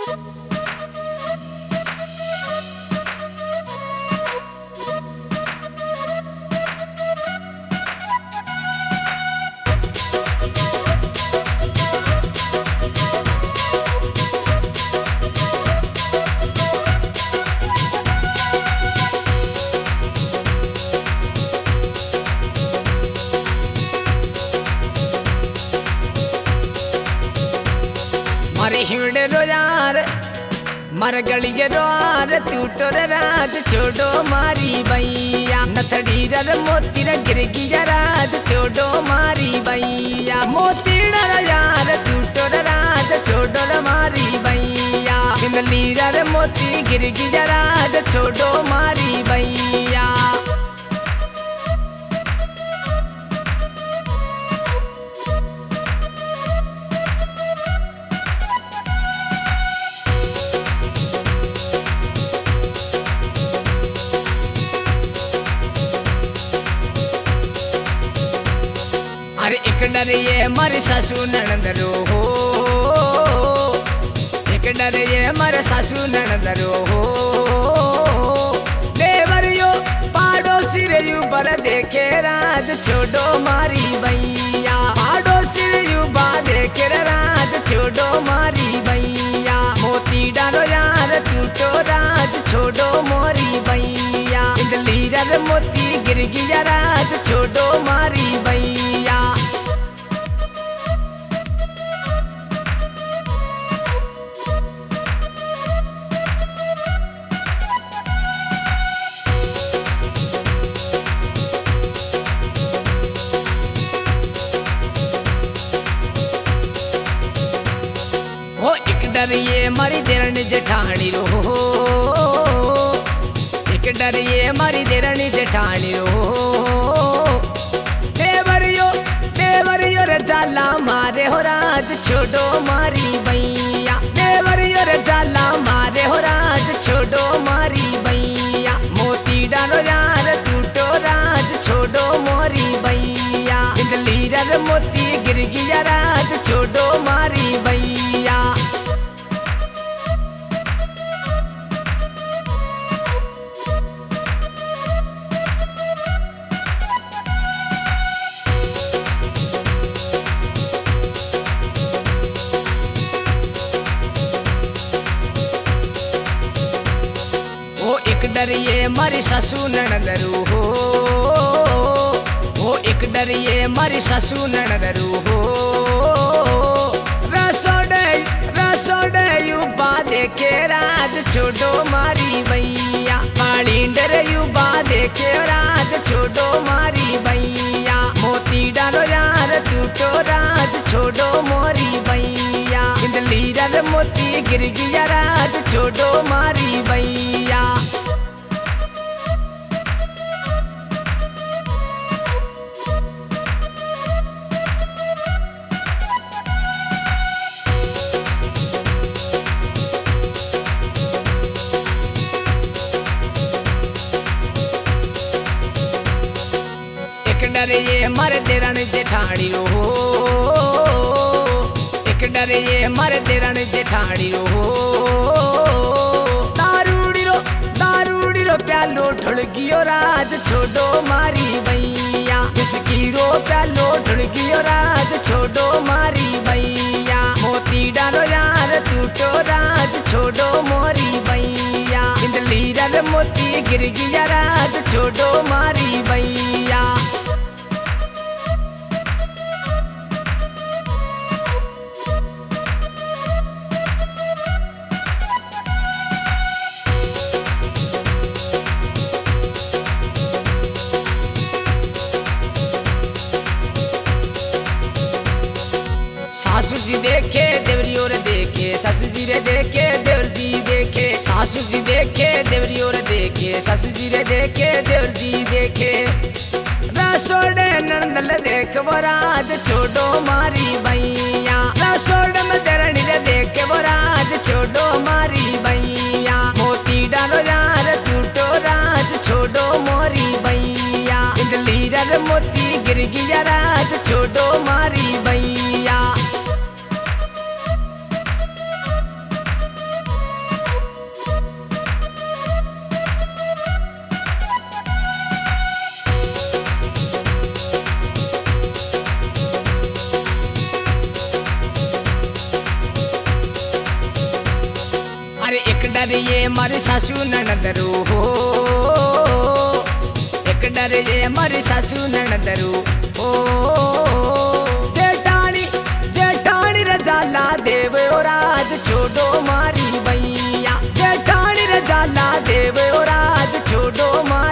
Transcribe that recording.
मारे हिमड़े रो यार मर गलिए रोआर टूटो रे राज छोड़ो मारी भैया नथड़ी रर मोती रे गिर गिया राज छोड़ो मारी भैया मोती रर यार टूटो रे राज छोड़ो रे मारी भैया हिमली रर मोती गिर गिया राज छोड़ो मारी भैया अरे एक डर ये मारे सासू ननदरो हो एक डर ये मारे सासू ननदरो हो देवरियो पाड़ोसी रे यू पर देखे राज छोड़ो मारी भैया पाड़ोसी रे यू बा देखे राज छोड़ो मारी भैया मोती डालो यार टूटो राज छोड़ो मोरी भैया इंदली रर मोती गिर गिया राज छोड़ो मारी भैया हो एक डर ये मारी देरनी जेठानी रो एक डर ये मारी देरनी जेठानी रो देवरियो रे जाला मारे हो राज छोड़ो मारी भैया देवरियो रे जाला मारे हो राज छोड़ो मारी भैया मोती डालो यार टूटो राज छोड़ो मोरी भैया इंदली रर मोती गिर गिया राज छोड़ो मारी भैया एक डर ये मारी सासू ननदरू हो वो एक डर ये मारी सासू ननदरू हो रसोड़े यू बा देखे राज छोड़ो मारी भैया पाली डर यू बा देखे राज छोड़ो मारी भैया मोती डालो यार टूटो राज छोड़ो मोरी भैया इंदली रर मोती गिर गिया राज छोड़ो मारी भैया डर ये मर देरण जेठानी रो एक डर ये मर देरण जेठानी रो दारूड़ी रो प्यालो ढुलगियो राज छोड़ो मारी भैया इसकी रो प्यालो ढुलगियो राज छोड़ो मारी भैया मोती डालो यार टूटो राज छोड़ो मोरी भैया इंदली रर मोती गिर गिया राज छोड़ो मारी भैया सासू जी देखे देवरियो रे देखे सासू जी रे देखे देवर जी देखे सासू जी देखे देवरियो रे देखे सासू जी रे देखे देवर जी देखे रसोड़े नंदल देख वो राज छोड़ो मारी भैया रसोड़ में देरनी रे देखे वो राज छोड़ो मारी भैया मोती डालो यार टूटो राज छोड़ो मोरी भैया इंदली रर मोती गिर गिया राज छोड़ो मारी भैया डर ये मारी सासू ननदरू हो, एक डर ये मारी सासू ननदरू हो। जेठानी जेठानी रजाला देव और आज छोड़ो मारी भैया, जेठानी रजाला देव और आज छोड़ो मारी